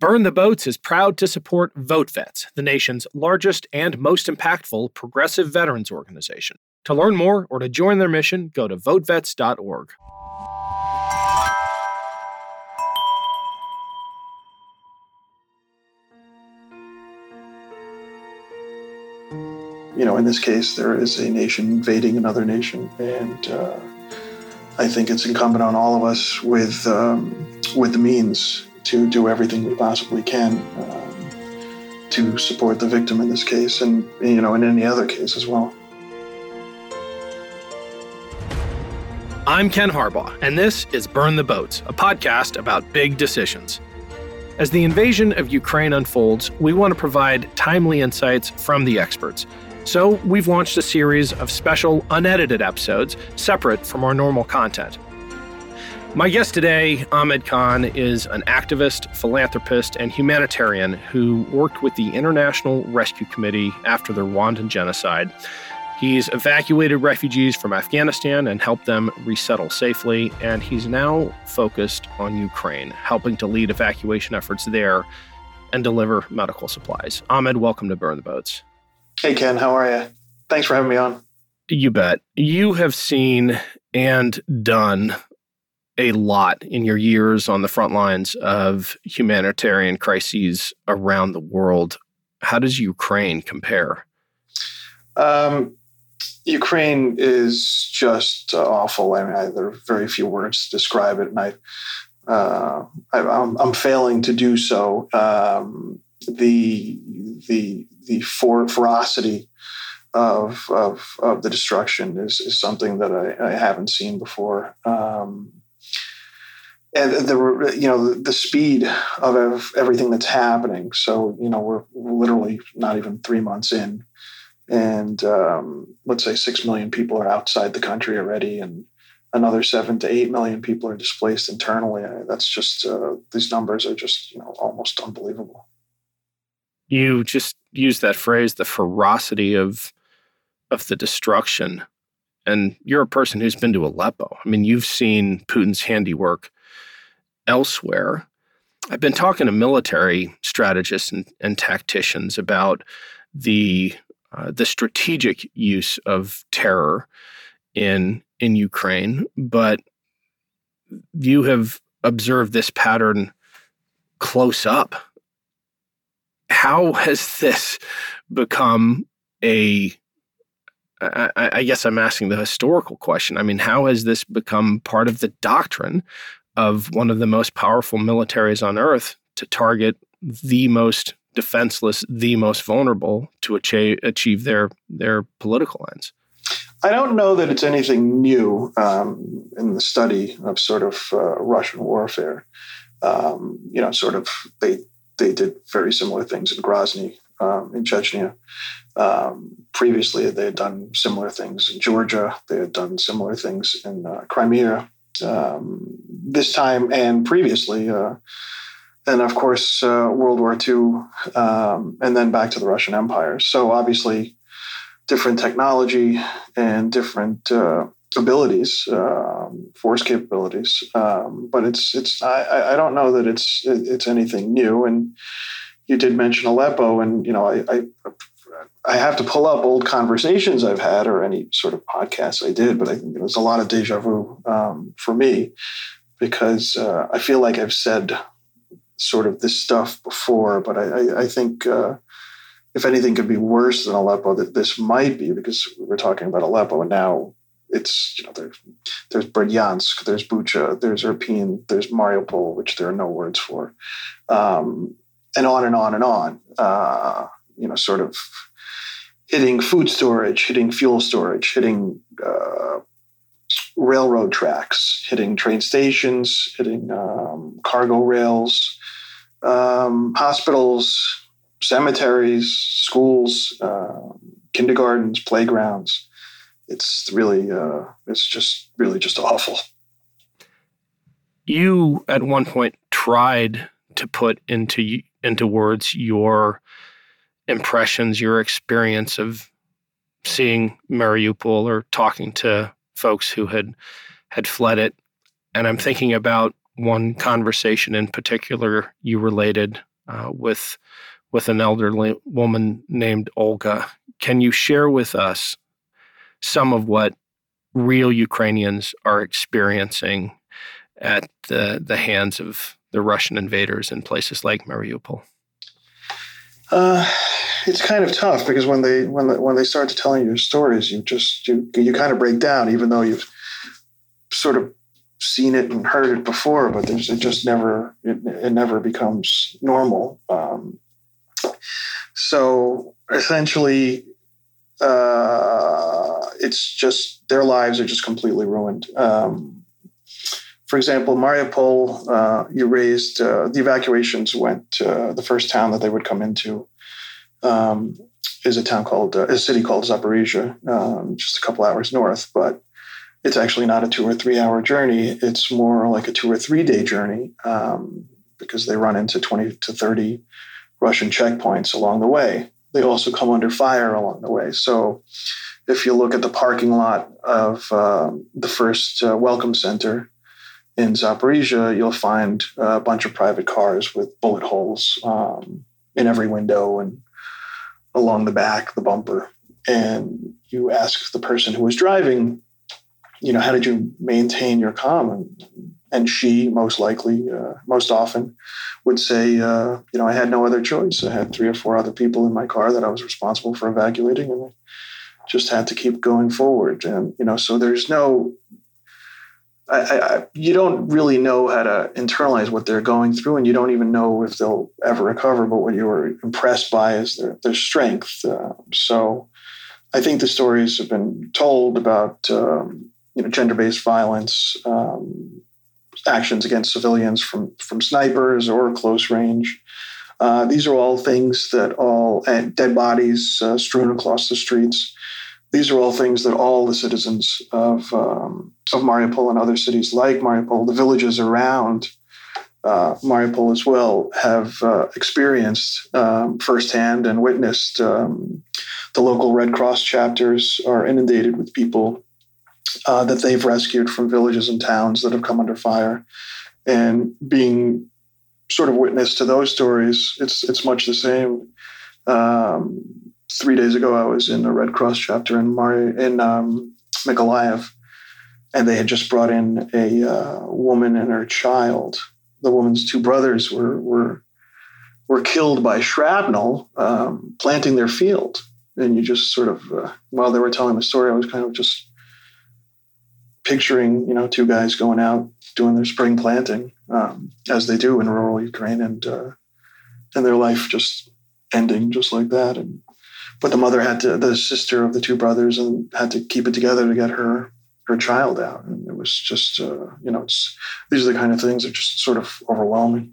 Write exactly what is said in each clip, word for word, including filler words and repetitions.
Burn the Boats is proud to support VoteVets, the nation's largest and most impactful progressive veterans organization. To learn more or to join their mission, go to vote vets dot org. You know, in this case, there is a nation invading another nation, and uh, I think it's incumbent on all of us with um, with the means to do everything we possibly can um, to support the victim in this case, and you know, in any other case as well. I'm Ken Harbaugh, and this is Burn the Boats, a podcast about big decisions. As the invasion of Ukraine unfolds, we want to provide timely insights from the experts. So we've launched a series of special, unedited episodes separate from our normal content. My guest today, Ahmed Khan, is an activist, philanthropist, and humanitarian who worked with the International Rescue Committee after the Rwandan genocide. He's evacuated refugees from Afghanistan and helped them resettle safely, and he's now focused on Ukraine, helping to lead evacuation efforts there and deliver medical supplies. Ahmed, welcome to Burn the Boats. Hey, Ken, how are you? Thanks for having me on. You bet. You have seen and done a lot in your years on the front lines of humanitarian crises around the world. How does Ukraine compare? Um, Ukraine is just uh, awful. I mean, I, there are very few words to describe it, and I, uh, I I'm, I'm failing to do so. Um, the the the for, ferocity of, of of the destruction is, is something that I, I haven't seen before. Um, and the you know the, the speed of everything that's happening. So you know we're literally not even three months in, and um, let's say six million people are outside the country already, and another seven to eight million people are displaced internally. That's just uh, these numbers are just you know almost unbelievable. You just used that phrase, the ferocity of of the destruction. And you're a person who's been to Aleppo. I mean, you've seen Putin's handiwork elsewhere. I've been talking to military strategists and, and tacticians about the uh, the strategic use of terror in in Ukraine, but you have observed this pattern close up. How has this become a, I, I guess I'm asking the historical question. I mean, how has this become part of the doctrine of one of the most powerful militaries on earth to target the most defenseless, the most vulnerable to achieve, achieve their, their political ends? I don't know that it's anything new um, in the study of sort of uh, Russian warfare. Um, you know, sort of they They did very similar things in Grozny, um, in Chechnya. Um, previously, they had done similar things in Georgia. They had done similar things in uh, Crimea. Um, this time and previously, uh, and of course, uh, World War Two, um, and then back to the Russian Empire. So obviously, different technology and different uh, abilities, um, force capabilities, um, but it's it's I, I don't know that it's it's anything new. And you did mention Aleppo, and you know I, I I have to pull up old conversations I've had or any sort of podcasts I did, but I think there's a lot of deja vu um, for me because uh, I feel like I've said sort of this stuff before, but I I, I think. Uh, if anything could be worse than Aleppo, that this might be, because we're talking about Aleppo and now it's, you know, there's, there's Berdyansk, there's Bucha, there's Irpin, there's Mariupol, which there are no words for, um, and on and on and on, uh, you know, sort of hitting food storage, hitting fuel storage, hitting uh, railroad tracks, hitting train stations, hitting um, cargo rails, um, hospitals, cemeteries, schools, uh, kindergartens, playgrounds. It's really, uh, it's just really just awful. You, at one point, tried to put into into words your impressions, your experience of seeing Mariupol or talking to folks who had had fled it. And I'm thinking about one conversation in particular you related uh, with with an elderly woman named Olga. Can you share with us some of what real Ukrainians are experiencing at the, the hands of the Russian invaders in places like Mariupol? Uh, it's kind of tough because when they when the, when they start to telling you stories, you just you you kind of break down, even though you've sort of seen it and heard it before, but there's it just never it, it never becomes normal. Um, so essentially, uh, it's just their lives are just completely ruined. Um, for example, Mariupol, uh, you raised uh, the evacuations went. Uh, the first town that they would come into um, is a town called uh, a city called Zaporizhia, um, just a couple hours north, but it's actually not a two or three hour journey. It's more like a two or three day journey um, because they run into twenty to thirty Russian checkpoints along the way. They also come under fire along the way. So if you look at the parking lot of uh, the first uh, welcome center in Zaporizhia, you'll find a bunch of private cars with bullet holes um, in every window and along the back, the bumper. And you ask the person who was driving, you know, how did you maintain your calm? And, and she most likely, uh, most often would say, uh, you know, I had no other choice. I had three or four other people in my car that I was responsible for evacuating, and I just had to keep going forward. And, you know, so there's no, I, I, you don't really know how to internalize what they're going through, and you don't even know if they'll ever recover. But what you were impressed by is their, their strength. Uh, so I think the stories have been told about, um, you know, gender-based violence, um, actions against civilians from, from snipers or close range. Uh, these are all things that all, and dead bodies uh, strewn across the streets. These are all things that all the citizens of, um, of Mariupol and other cities like Mariupol, the villages around uh, Mariupol as well, have uh, experienced um, firsthand and witnessed. Um, the local Red Cross chapters are inundated with people Uh, that they've rescued from villages and towns that have come under fire, and being sort of witness to those stories, it's it's much the same. Um, three days ago, I was in a Red Cross chapter in Mari in um, Mykolaiv, and they had just brought in a uh, woman and her child. The woman's two brothers were were were killed by shrapnel um, planting their field, and you just sort of uh, while they were telling the story, I was kind of just picturing, you know, two guys going out doing their spring planting, um, as they do in rural Ukraine, and uh, and their life just ending just like that. And but the mother had to, the sister of the two brothers, and had to keep it together to get her her child out. And it was just, uh, you know, it's these are the kind of things that are just sort of overwhelming.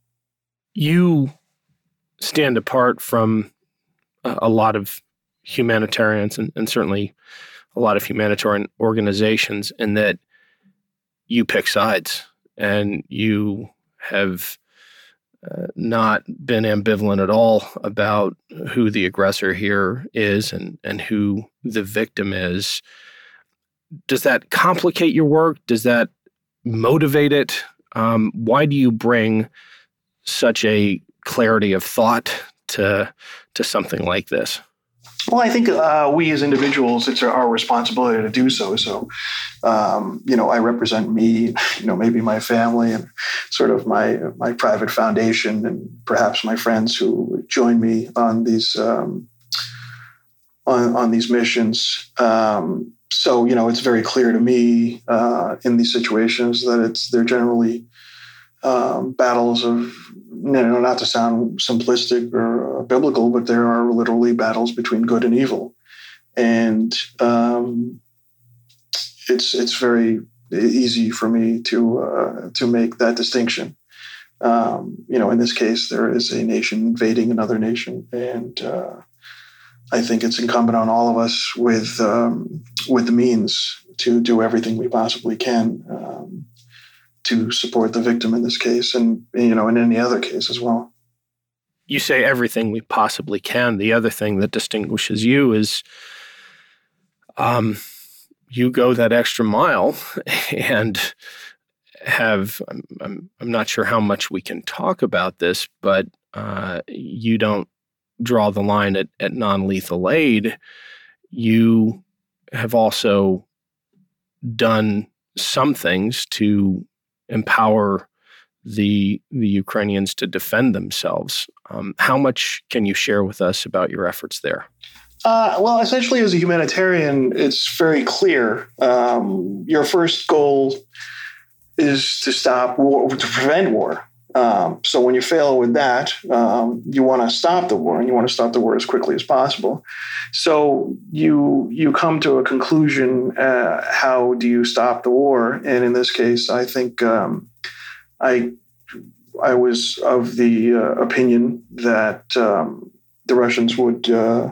You stand apart from a lot of humanitarians, and, and certainly a lot of humanitarian organizations, in that you pick sides, and you have uh, not been ambivalent at all about who the aggressor here is and, and who the victim is. Does that complicate your work? Does that motivate it? Um, why do you bring such a clarity of thought to to something like this? Well, I think uh, we as individuals, it's our responsibility to do so. So, um, you know, I represent me, you know, maybe my family and sort of my my private foundation, and perhaps my friends who join me on these um, on on these missions. Um, so, you know, it's very clear to me uh, in these situations that it's they're generally um, battles of, you know, not to sound simplistic or uh, biblical, but there are literally battles between good and evil, and um, it's it's very easy for me to uh, to make that distinction. Um, you know, in this case, there is a nation invading another nation, and uh, I think it's incumbent on all of us with um, with the means to do everything we possibly can um, to support the victim in this case, and, you know, in any other case as well. You say everything we possibly can. The other thing that distinguishes you is um, you go that extra mile and have, I'm, I'm, I'm not sure how much we can talk about this, but uh, you don't draw the line at, at non-lethal aid. You have also done some things to empower the the Ukrainians to defend themselves. Um, how much can you share with us about your efforts there? Uh, well, essentially, as a humanitarian, it's very clear. Um, your first goal is to stop war, to prevent war. Um, so when you fail with that, um, you want to stop the war, and you want to stop the war as quickly as possible. So you you come to a conclusion. Uh, how do you stop the war? And in this case, I think um, I I was of the uh, opinion that um, the Russians would. Uh,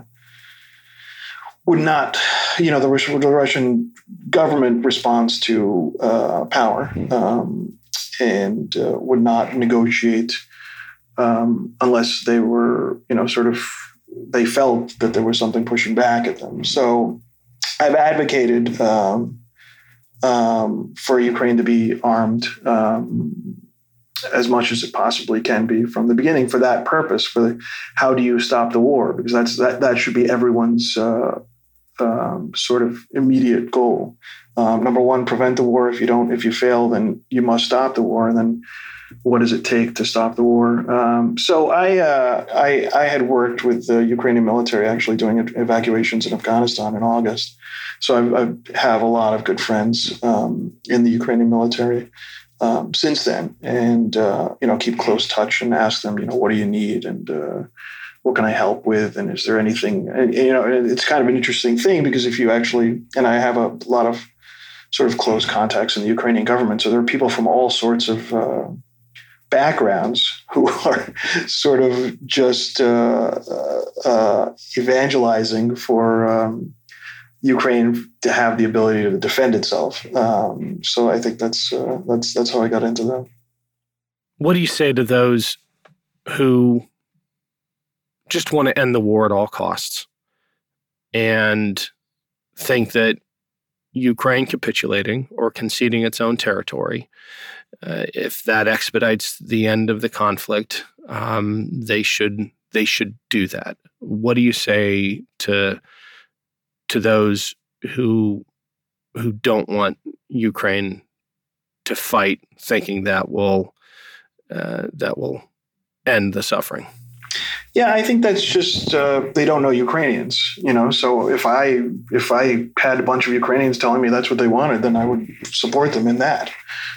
would not, you know, the, the Russian government responds to uh, power um, and uh, would not negotiate um, unless they were, you know, sort of, they felt that there was something pushing back at them. So I've advocated um, um, for Ukraine to be armed um, as much as it possibly can be from the beginning for that purpose, for the, how do you stop the war? Because that's that, that should be everyone's uh, Um, sort of immediate goal. Um, number one, prevent the war. If you don't, if you fail, then you must stop the war. And then, what does it take to stop the war? Um, so I, uh, I, I had worked with the Ukrainian military, actually doing evacuations in Afghanistan in August. So I, I have a lot of good friends um, in the Ukrainian military um, since then, and uh, you know, keep close touch and ask them, you know, what do you need, and uh, what can I help with? And is there anything, and, you know, it's kind of an interesting thing because if you actually, and I have a lot of sort of close contacts in the Ukrainian government. So there are people from all sorts of uh, backgrounds who are sort of just uh, uh, evangelizing for um, Ukraine to have the ability to defend itself. Um, so I think that's, uh, that's, that's how I got into that. What do you say to those who just want to end the war at all costs and think that Ukraine capitulating or conceding its own territory, uh, if that expedites the end of the conflict, um, they should they should do that? What do you say to to those who who don't want Ukraine to fight, thinking that will uh, that will end the suffering? Yeah, I think that's just uh, they don't know Ukrainians, you know. So if I if I had a bunch of Ukrainians telling me that's what they wanted, then I would support them in that.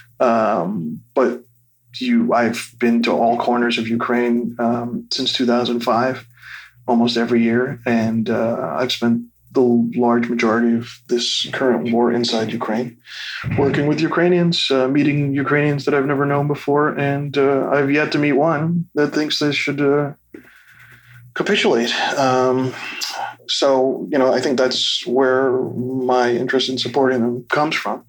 Um, but you, I've been to all corners of Ukraine um, since two thousand five, almost every year, and uh, I've spent the large majority of this current war inside Ukraine, working with Ukrainians, uh, meeting Ukrainians that I've never known before, and uh, I've yet to meet one that thinks they should uh, capitulate. Um, so, you know, I think that's where my interest in supporting them comes from.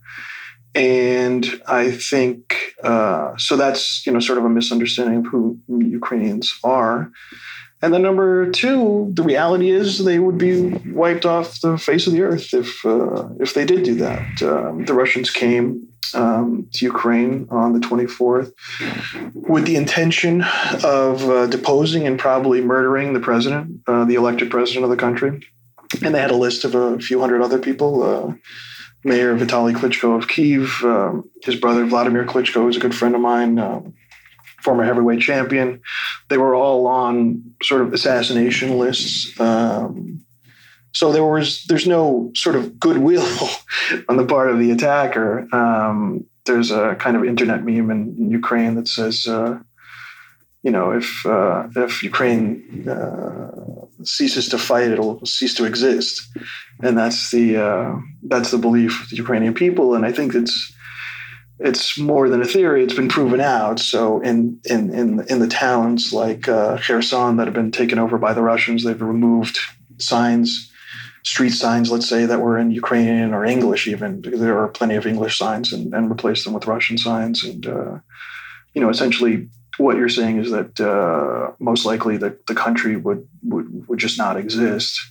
And I think, uh, so that's, you know, sort of a misunderstanding of who Ukrainians are. And then number two, the reality is they would be wiped off the face of the earth if uh, if they did do that. Um, the Russians came um, to Ukraine on the twenty-fourth with the intention of uh, deposing and probably murdering the president, uh, the elected president of the country. And they had a list of a few hundred other people. Uh, Mayor Vitaly Klitschko of Kyiv, um, his brother Vladimir Klitschko is a good friend of mine, uh, former heavyweight champion. They were all on sort of assassination lists. Um, so there was, there's no sort of goodwill on the part of the attacker. Um, there's a kind of internet meme in, in Ukraine that says, uh, you know, if uh, if Ukraine uh, ceases to fight, it'll cease to exist, and that's the uh, that's the belief of the Ukrainian people. And I think it's it's more than a theory; it's been proven out. So in in in, in the towns like uh, Kherson that have been taken over by the Russians, they've removed signs, street signs, let's say, that were in Ukrainian or English, even because there are plenty of English signs, and, and replaced them with Russian signs. And uh, you know, essentially, what you're saying is that uh, most likely the, the country would, would would just not exist.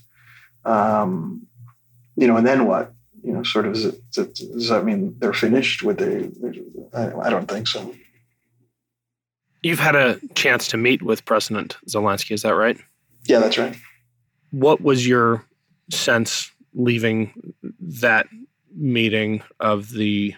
Um, you know, and then what? You know, sort of, is it, does that mean they're finished? Would they? I, I don't think so. You've had a chance to meet with President Zelensky, is that right? Yeah, that's right. What was your sense leaving that meeting of the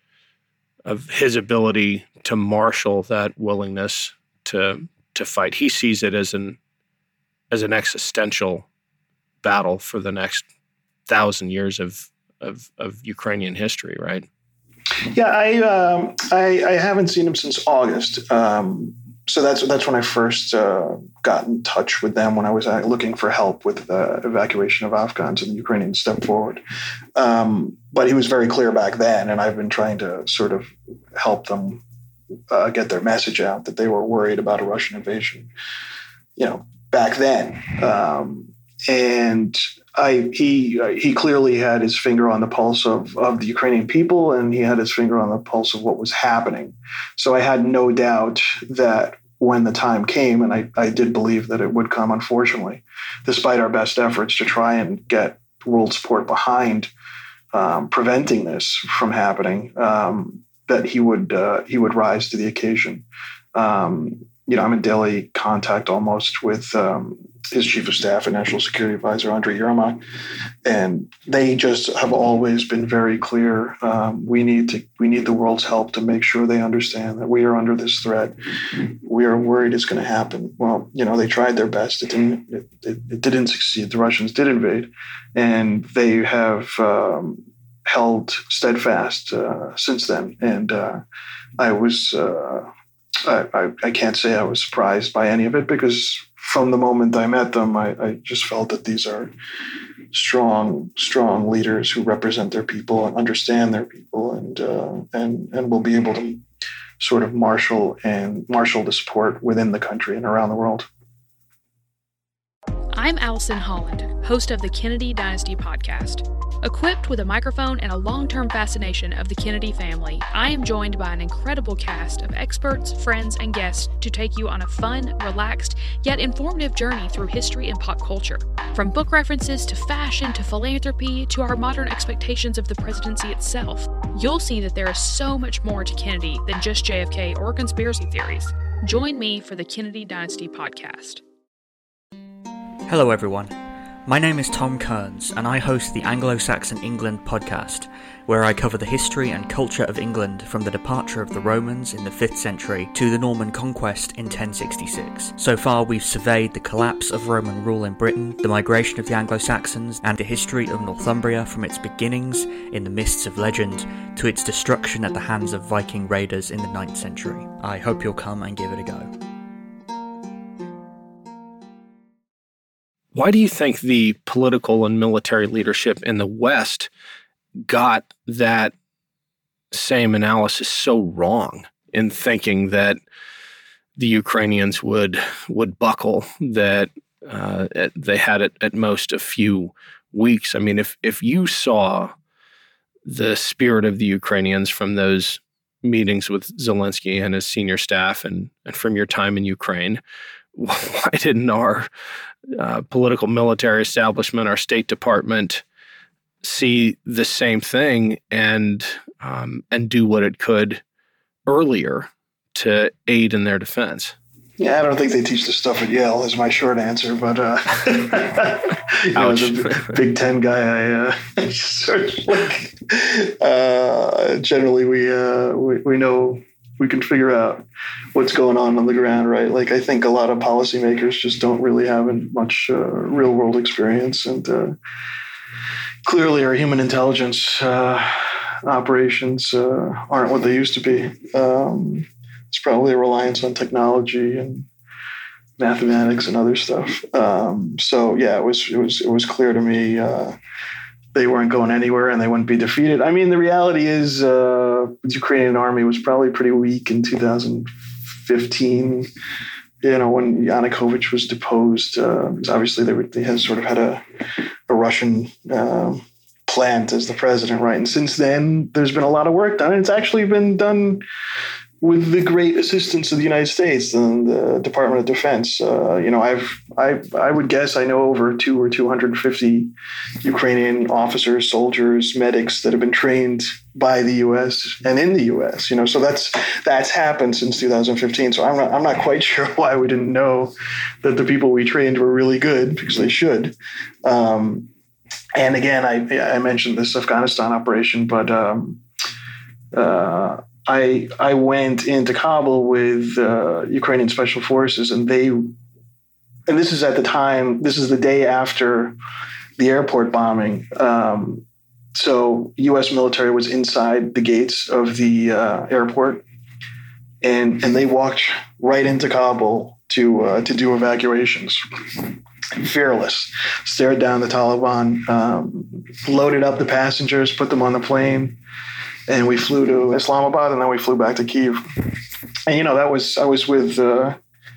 of his ability to marshal that willingness to to fight? He sees it as an as an existential battle for the next thousand years of of, of Ukrainian history, right? Yeah, I, um, I I haven't seen him since August. Um, so that's that's when I first uh, got in touch with them when I was uh, looking for help with the evacuation of Afghans and the Ukrainians stepped forward. Um, but he was very clear back then, and I've been trying to sort of help them uh, get their message out that they were worried about a Russian invasion, you know, back then. Um, and I he he clearly had his finger on the pulse of, of the Ukrainian people, and he had his finger on the pulse of what was happening. So I had no doubt that when the time came, and I, I did believe that it would come, unfortunately, despite our best efforts to try and get world support behind um, preventing this from happening, um, that he would uh, he would rise to the occasion. Um, you know, I'm in daily contact almost with um, his chief of staff and national security advisor, Andrei Yermak, and they just have always been very clear. Um, we need to, we need the world's help to make sure they understand that we are under this threat. We are worried it's going to happen. Well, you know, they tried their best. It didn't, it, it, it didn't succeed. The Russians did invade, and they have um, held steadfast uh, since then. And uh, I was, uh, I, I, I can't say I was surprised by any of it, because from the moment I met them, I, I just felt that these are strong, strong leaders who represent their people and understand their people, and uh, and and will be able to sort of marshal and marshal the support within the country and around the world. I'm Allison Holland, host of the Kennedy Dynasty podcast. Equipped with a microphone and a long-term fascination of the Kennedy family, I am joined by an incredible cast of experts, friends, and guests to take you on a fun, relaxed, yet informative journey through history and pop culture. From book references to fashion to philanthropy to our modern expectations of the presidency itself, you'll see that there is so much more to Kennedy than just J F K or conspiracy theories. Join me for the Kennedy Dynasty podcast. Hello everyone, my name is Tom Kearns and I host the Anglo-Saxon England podcast, where I cover the history and culture of England from the departure of the Romans in the fifth century to the Norman conquest in ten sixty-six. So far we've surveyed the collapse of Roman rule in Britain, the migration of the Anglo-Saxons, and the history of Northumbria from its beginnings in the mists of legend to its destruction at the hands of Viking raiders in the ninth century. I hope you'll come and give it a go. Why do you think the political and military leadership in the West got that same analysis so wrong in thinking that the Ukrainians would would buckle, that uh, they had at, at most a few weeks? I mean, if if you saw the spirit of the Ukrainians from those meetings with Zelensky and his senior staff, and, and from your time in Ukraine, why didn't our uh, political military establishment, our State Department, see the same thing and um, and do what it could earlier to aid in their defense? Yeah, I don't think they teach this stuff at Yale, is my short answer. But uh, you know, as a Big Ten guy, I uh, sort of like uh, generally we, uh, we we know we can figure out what's going on on the ground, right? Like, I think a lot of policymakers just don't really have much uh, real world experience, and uh, clearly our human intelligence uh, operations uh, aren't what they used to be. Um, It's probably a reliance on technology and mathematics and other stuff. Um, so yeah, it was it was it was clear to me uh, they weren't going anywhere and they wouldn't be defeated. I mean, the reality is uh, the Ukrainian army was probably pretty weak in two thousand fifteen. You know, when Yanukovych was deposed, uh, because obviously they were, they had sort of had a a Russian uh, plant as the president, right? And since then, there's been a lot of work done, and it's actually been done with the great assistance of the United States and the Department of Defense. Uh, you know, I've, I, I would guess I know over two or two hundred fifty Ukrainian officers, soldiers, medics that have been trained by the U S and in the U S. You know, so that's that's happened since two thousand fifteen. So I'm not I'm not quite sure why we didn't know that the people we trained were really good, because they should. Um, and again, I I mentioned this Afghanistan operation, but. Um, uh, I I went into Kabul with uh, Ukrainian Special Forces, and they, and this is at the time, this is the day after the airport bombing. Um, so U S military was inside the gates of the uh, airport, and and they walked right into Kabul to uh, to do evacuations. Fearless, stared down the Taliban, um, loaded up the passengers, put them on the plane. And we flew to Islamabad, and then we flew back to Kyiv. And, you know, that was, I was with uh,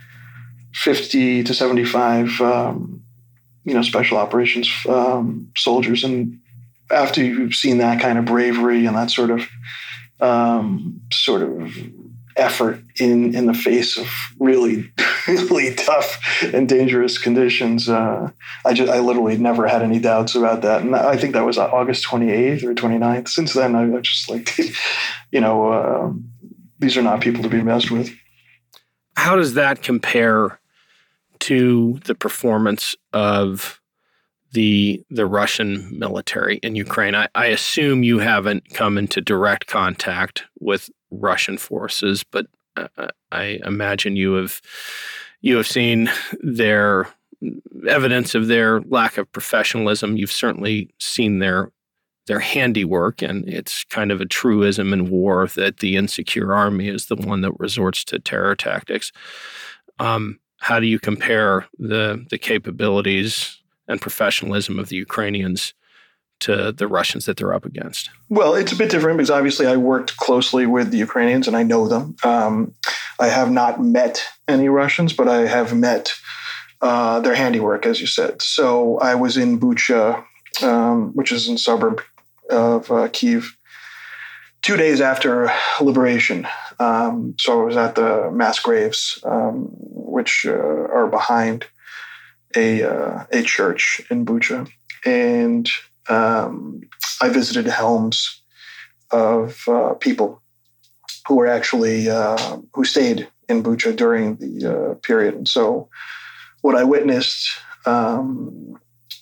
fifty to seventy-five, um, you know, special operations um, soldiers. And after you've seen that kind of bravery and that sort of, um, sort of effort in, in the face of really, really tough and dangerous conditions, uh, I just, I literally never had any doubts about that. And I think that was August twenty-eighth or twenty-ninth. Since then, I just like, you know, uh, these are not people to be messed with. How does that compare to the performance of the the Russian military in Ukraine? I, I assume you haven't come into direct contact with Russian forces, but uh, I imagine you have you have seen their evidence of their lack of professionalism. You've certainly seen their their handiwork, and it's kind of a truism in war that the insecure army is the one that resorts to terror tactics. Um, how do you compare the the capabilities and professionalism of the Ukrainians to the Russians that they're up against? Well, it's a bit different because obviously I worked closely with the Ukrainians and I know them. Um, I have not met any Russians, but I have met uh, their handiwork, as you said. So I was in Bucha, um, which is in suburb of uh, Kyiv, two days after liberation. Um, so I was at the mass graves, um, which uh, are behind a uh, a church in Bucha, and um, I visited homes of uh, people who were actually uh, who stayed in Bucha during the uh, period. And so, what I witnessed um,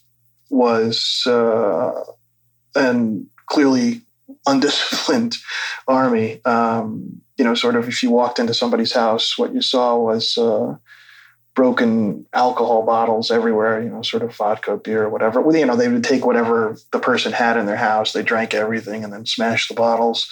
was uh, an clearly undisciplined army. Um, you know, sort of if you walked into somebody's house, what you saw was uh, broken alcohol bottles everywhere, you know, sort of vodka, beer, whatever. Well, you know, they would take whatever the person had in their house. They drank everything and then smashed the bottles.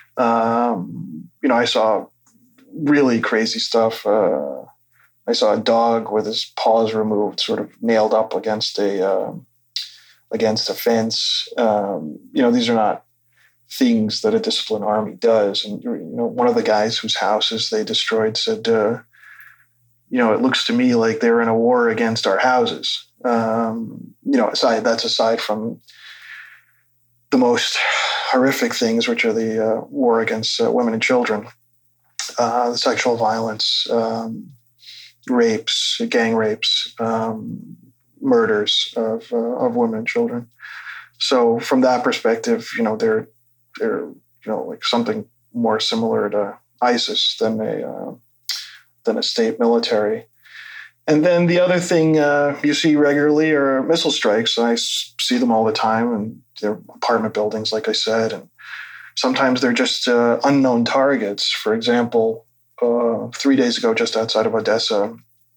Um, you know, I saw really crazy stuff. Uh, I saw a dog with his paws removed, sort of nailed up against a uh, against a fence. Um, you know, these are not things that a disciplined army does. And, you know, one of the guys whose houses they destroyed said, uh, you know, it looks to me like they're in a war against our houses. Um, you know, aside that's aside from the most horrific things, which are the uh, war against uh, women and children, uh, the sexual violence, um, rapes, gang rapes, um, murders of uh, of women and children. So from that perspective, you know, they're they're you know like something more similar to ISIS than a uh, than a state military. And then the other thing uh, you see regularly are missile strikes. I see them all the time, and they're apartment buildings, like I said, and sometimes they're just uh, unknown targets. For example, uh, three days ago, just outside of Odessa,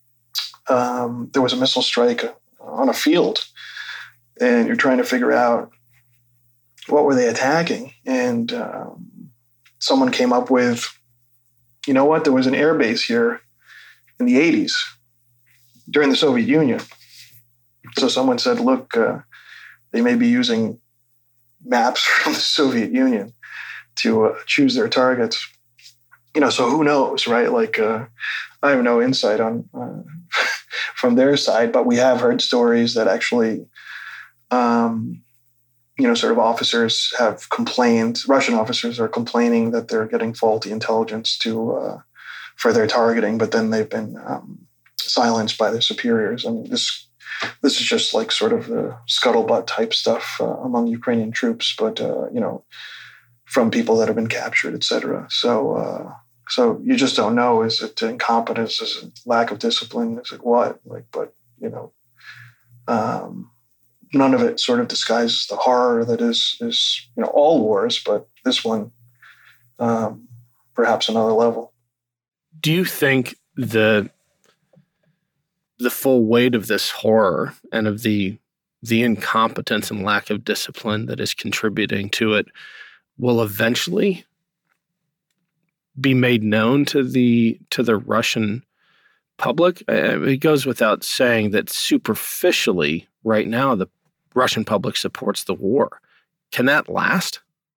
um, there was a missile strike on a field, and you're trying to figure out what were they attacking. And um, someone came up with, you know what, there was an air base here in the eighties during the Soviet Union. So someone said, look, uh, they may be using maps from the Soviet Union to uh, choose their targets. You know, so who knows, right? Like, uh, I have no insight on uh, from their side, but we have heard stories that actually, um, you know, sort of officers have complained, Russian officers are complaining that they're getting faulty intelligence to uh, for their targeting, but then they've been um, silenced by their superiors. I mean, this this is just like sort of the scuttlebutt type stuff uh, among Ukrainian troops, but, uh, you know, from people that have been captured, et cetera. So, uh, so you just don't know, is it incompetence, is it lack of discipline, is it what? Like, but, you know, um, none of it sort of disguises the horror that is, is you know, all wars, but this one, um, perhaps another level. Do you think the the full weight of this horror and of the the incompetence and lack of discipline that is contributing to it will eventually be made known to the to the Russian public? It goes without saying that superficially, right now, the Russian public supports the war. Can that last?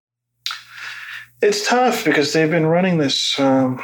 It's tough because they've been running this um,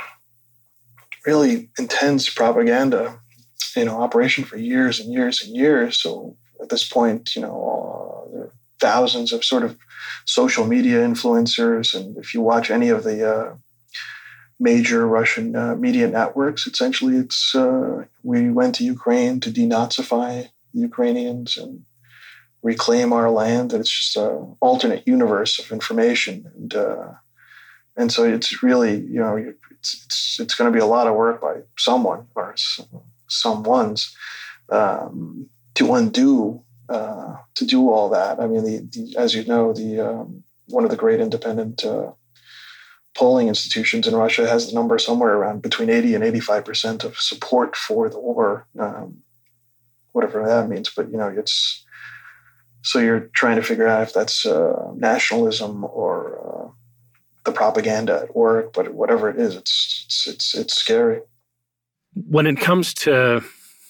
really intense propaganda, you know, operation for years and years and years. So at this point, you know, uh, there are thousands of sort of social media influencers, and if you watch any of the uh, major Russian uh, media networks, essentially, it's uh, we went to Ukraine to denazify the Ukrainians and reclaim our land, and it's just an alternate universe of information, and uh, and so it's really, you know, it's it's, it's going to be a lot of work by someone or someone's um, to undo uh, to do all that. I mean, the, the, as you know, the um, one of the great independent uh, polling institutions in Russia has the number somewhere around between eighty and eighty-five percent of support for the war, um, whatever that means. But you know, it's so you're trying to figure out if that's uh, nationalism or uh, the propaganda at work. But whatever it is, it's it's it's, it's scary. When it comes to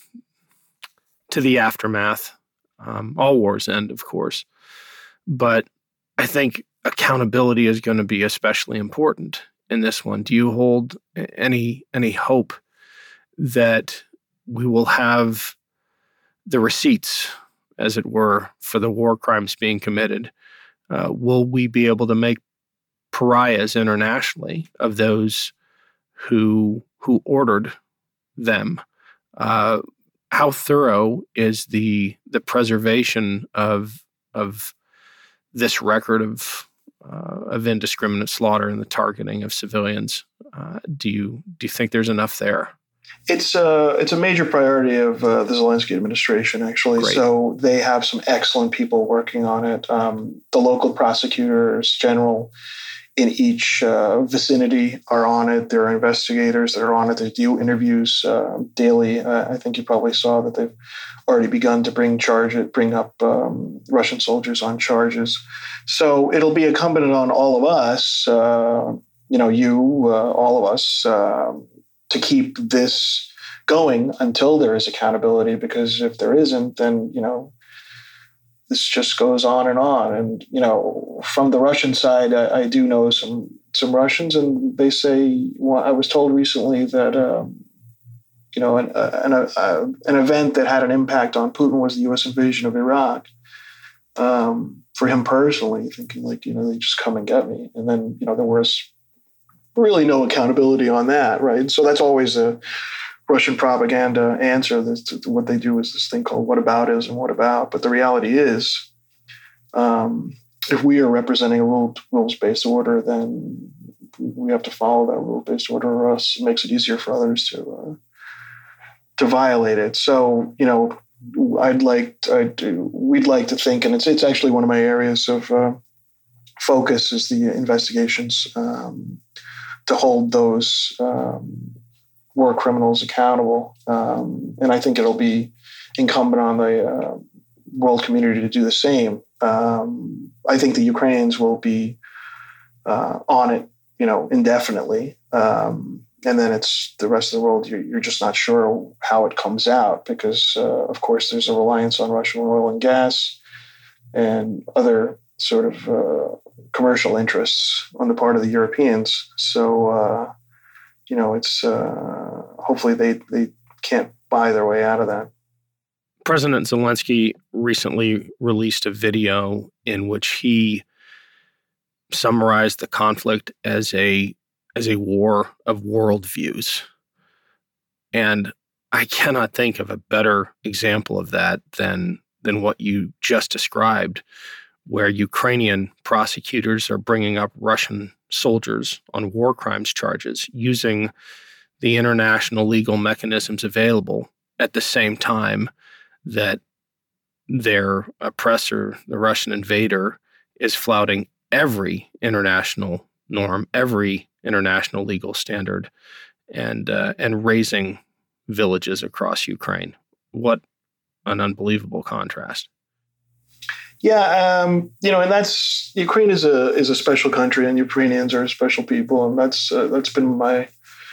to the aftermath, um, all wars end, of course, but I think accountability is going to be especially important in this one. Do you hold any any hope that we will have the receipts, as it were, for the war crimes being committed? Uh, will we be able to make pariahs internationally of those who who ordered them? Uh, how thorough is the the preservation of of this record of uh, of indiscriminate slaughter and the targeting of civilians? Uh, do you do you think there's enough there? It's a it's a major priority of uh, the Zelensky administration, actually. Great. So they have some excellent people working on it. Um, the local prosecutors general in each uh, vicinity are on it. There are investigators that are on it. They do interviews uh, daily. Uh, I think you probably saw that they've already begun to bring charge it, bring up um, Russian soldiers on charges. So it'll be incumbent on all of us, uh, you know, you, uh, all of us, uh, to keep this going until there is accountability. Because if there isn't, then you know, this just goes on and on. And, you know, from the Russian side, I, I do know some some Russians, and they say, well, I was told recently that, um, you know, an, an, uh, an event that had an impact on Putin was the U S invasion of Iraq. Um, for him personally, thinking like, you know, they just come and get me. And then, you know, there was really no accountability on that, right? So that's always a Russian propaganda answer. This, what they do is this thing called whataboutism, what about? But the reality is, um, if we are representing a rule, rules-based order, then we have to follow that rule-based order, or else it makes it easier for others to uh, to violate it. So, you know, I'd like, I'd, we'd like to think, and it's it's actually one of my areas of uh, focus is the investigations um, to hold those um, war criminals accountable. Um, and I think it'll be incumbent on the uh, world community to do the same. Um, I think the Ukrainians will be uh, on it, you know, indefinitely. Um, and then it's the rest of the world, you're, you're just not sure how it comes out because, uh, of course, there's a reliance on Russian oil and gas and other sort of uh, commercial interests on the part of the Europeans. So, uh, you know, it's uh, hopefully they, they can't buy their way out of that. President Zelensky recently released a video in which he summarized the conflict as a as a war of worldviews. And I cannot think of a better example of that than than what you just described, where Ukrainian prosecutors are bringing up Russian soldiers on war crimes charges using the international legal mechanisms available at the same time that their oppressor, the Russian invader, is flouting every international norm, every international legal standard, and uh, and razing villages across Ukraine. What an unbelievable contrast. Yeah, um, you know, and that's Ukraine is a is a special country, and Ukrainians are special people, and that's uh, that's been my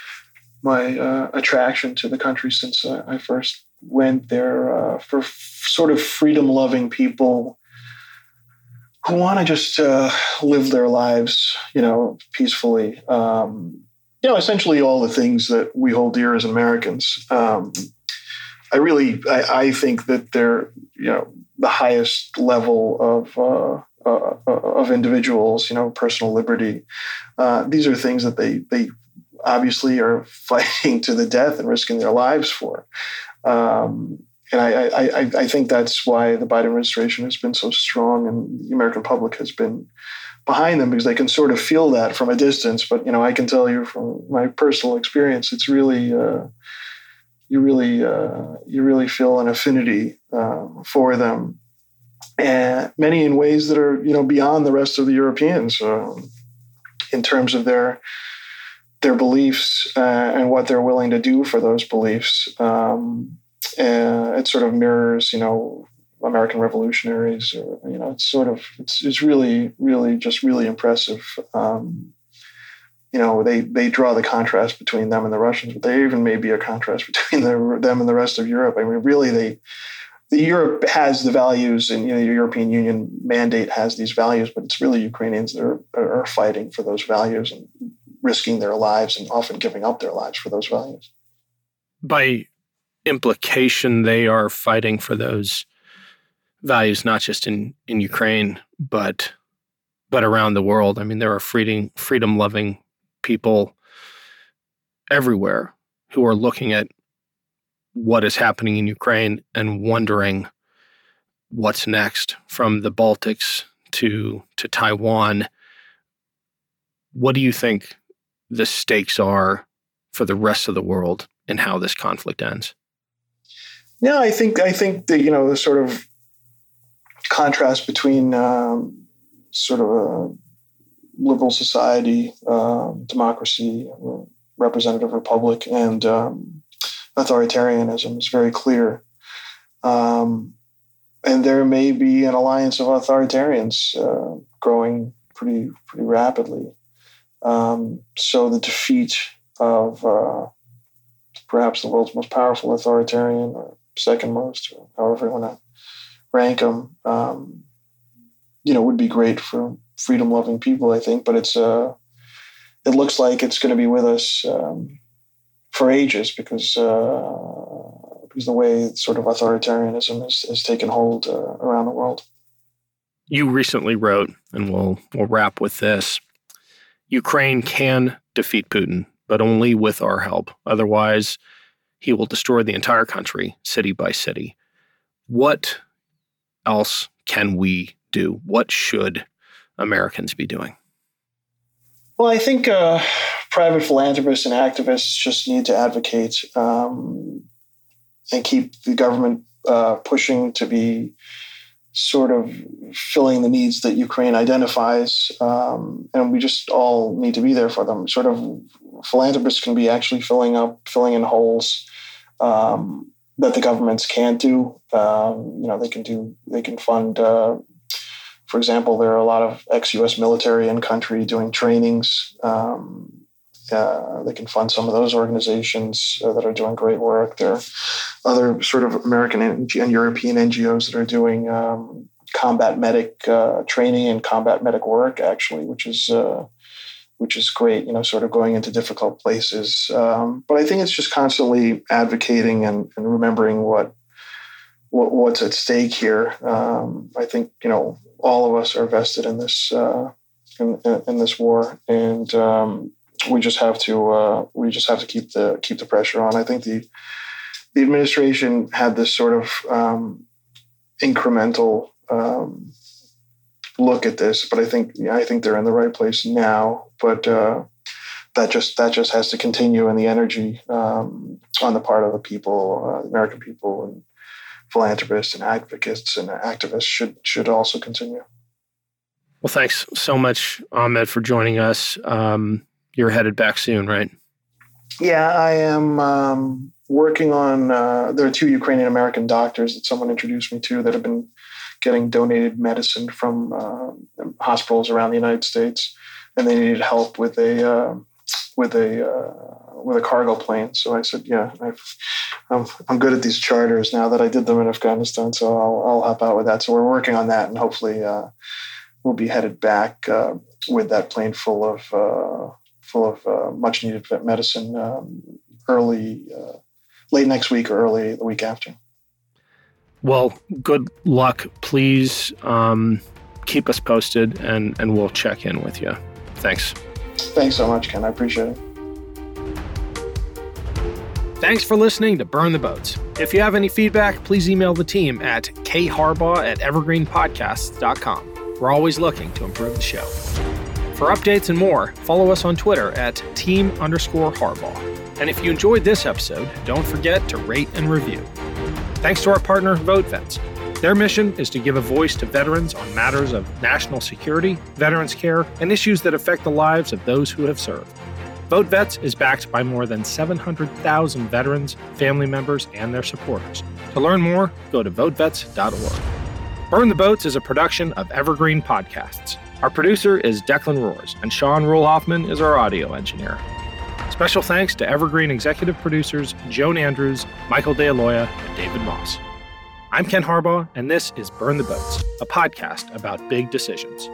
my uh, attraction to the country since uh, I first went there. Uh, for f- sort of freedom-loving people who want to just uh, live their lives, you know, peacefully. Um, you know, essentially all the things that we hold dear as Americans. Um, I really, I, I think that they're, you know, the highest level of uh, uh, of individuals, you know, personal liberty. Uh, these are things that they they obviously are fighting to the death and risking their lives for. Um, and I, I, I think that's why the Biden administration has been so strong, and the American public has been behind them, because they can sort of feel that from a distance. But, you know, I can tell you from my personal experience, it's really, uh, you really, uh, you really feel an affinity uh, for them, and many in ways that are, you know, beyond the rest of the Europeans uh, in terms of their their beliefs uh, and what they're willing to do for those beliefs. Um, and it sort of mirrors, you know, American revolutionaries. Or, you know, it's sort of it's, it's really, really just really impressive. Um, you know, they they draw the contrast between them and the Russians, but there even may be a contrast between the, them and the rest of Europe. I mean, really, they the Europe has the values, and, you know, the European Union mandate has these values, but it's really Ukrainians that are, are fighting for those values and risking their lives and often giving up their lives for those values. By implication, they are fighting for those values, not just in, in Ukraine, but but around the world. I mean, there are freedom, freedom-loving people everywhere who are looking at what is happening in Ukraine and wondering what's next, from the Baltics to to Taiwan. What do you think the stakes are for the rest of the world and how this conflict ends? Yeah, I think I think that, you know, the sort of contrast between um, sort of a liberal society, um, democracy, representative republic, and um, authoritarianism is very clear. Um, and there may be an alliance of authoritarians uh, growing pretty pretty rapidly. Um, so the defeat of uh, perhaps the world's most powerful authoritarian, or second most, or however you want to rank them, um, you know, would be great for freedom-loving people, I think. But it's uh, it looks like it's going to be with us um, for ages, because uh, because the way sort of authoritarianism has, has taken hold uh, around the world. You recently wrote, and we'll we'll wrap with this: Ukraine can defeat Putin, but only with our help. Otherwise, he will destroy the entire country, city by city. What else can we do? What should Americans be doing? Well, I think uh, private philanthropists and activists just need to advocate um, and keep the government uh, pushing to be sort of filling the needs that Ukraine identifies. Um, and we just all need to be there for them. Sort of philanthropists can be actually filling up, filling in holes um, that the governments can't do. Um, you know, they can do, they can fund, uh, for example, there are a lot of ex-U S military in country doing trainings. Um, uh, they can fund some of those organizations uh, that are doing great work. There are other sort of American and European N G Os that are doing um, combat medic uh, training and combat medic work, actually, which is uh, which is great. You know, sort of going into difficult places. Um, but I think it's just constantly advocating and, and remembering what what, what's at stake here. Um, I think, you know, all of us are vested in this uh, in, in this war, and um, we just have to uh, we just have to keep the keep the pressure on. I think the the administration had this sort of um, incremental um, look at this, but I think yeah, I think they're in the right place now. But uh, that just that just has to continue, and the energy um, on the part of the people, uh, American people, and philanthropists and advocates and activists should should also continue. Well, thanks so much, Ahmed, for joining us. Um, you're headed back soon, right? Yeah, I am um, working on. Uh, there are two Ukrainian American doctors that someone introduced me to that have been getting donated medicine from uh, hospitals around the United States, and they needed help with a uh, with a uh, with a cargo plane. So I said, "Yeah, I've, I'm I'm good at these charters now that I did them in Afghanistan, so I'll I'll help out with that." So we're working on that, and hopefully uh, we'll be headed back uh, with that plane full of uh, full of uh, much needed medicine um, early, uh, late next week or early the week after. Well, good luck. Please um, keep us posted, and, and we'll check in with you. Thanks. Thanks so much, Ken. I appreciate it. Thanks for listening to Burn the Boats. If you have any feedback, please email the team at kharbaugh at evergreen podcasts dot com. We're always looking to improve the show. For updates and more, follow us on Twitter at team underscore Harbaugh. And if you enjoyed this episode, don't forget to rate and review. Thanks to our partner, VoteVets. Their mission is to give a voice to veterans on matters of national security, veterans care, and issues that affect the lives of those who have served. VoteVets is backed by more than seven hundred thousand veterans, family members, and their supporters. To learn more, go to vote vets dot org. Burn the Boats is a production of Evergreen Podcasts. Our producer is Declan Roars, and Sean Rule-Hoffman is our audio engineer. Special thanks to Evergreen executive producers Joan Andrews, Michael DeAloia, and David Moss. I'm Ken Harbaugh, and this is Burn the Boats, a podcast about big decisions.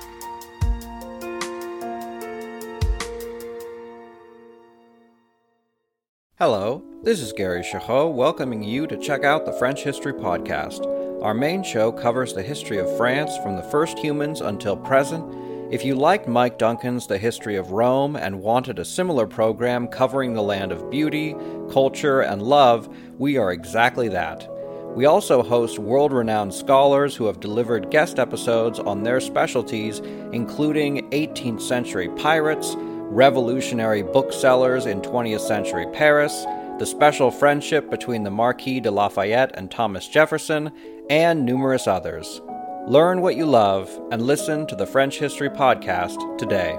Hello, this is Gary Chahot welcoming you to check out the French History Podcast. Our main show covers the history of France from the first humans until present. If you liked Mike Duncan's The History of Rome and wanted a similar program covering the land of beauty, culture, and love, we are exactly that. We also host world-renowned scholars who have delivered guest episodes on their specialties, including eighteenth century pirates, revolutionary booksellers in twentieth century Paris, the special friendship between the Marquis de Lafayette and Thomas Jefferson, and numerous others. Learn what you love and listen to the French History Podcast today.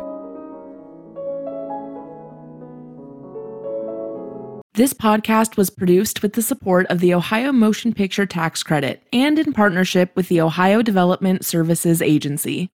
This podcast was produced with the support of the Ohio Motion Picture Tax Credit and in partnership with the Ohio Development Services Agency.